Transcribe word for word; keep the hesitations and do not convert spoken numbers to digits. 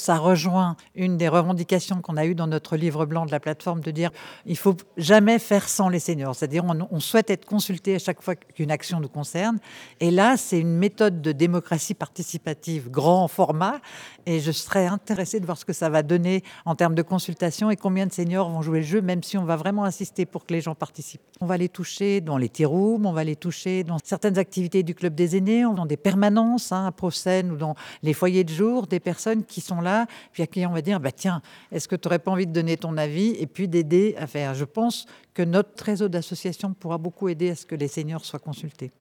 Ça rejoint une des revendications qu'on a eues dans notre livre blanc de la plateforme, de dire il faut jamais faire sans les seniors. C'est-à-dire on, on souhaite être consulté à chaque fois qu'une action nous concerne. Et là, c'est une méthode de démocratie participative grand format. Et je serais intéressée de voir ce que ça va donner en termes de consultation et combien de seniors vont jouer le jeu, même si on va vraiment insister pour que les gens participent. On va les toucher dans les tea rooms, on va les toucher dans certaines activités du club des aînés, dans des permanences hein, à Procène ou dans les foyers de jour, des personnes qui sont là, puis à qui on va dire bah tiens, est-ce que tu n'aurais pas envie de donner ton avis et puis d'aider à faire. Je pense que notre réseau d'associations pourra beaucoup aider à ce que les seniors soient consultés.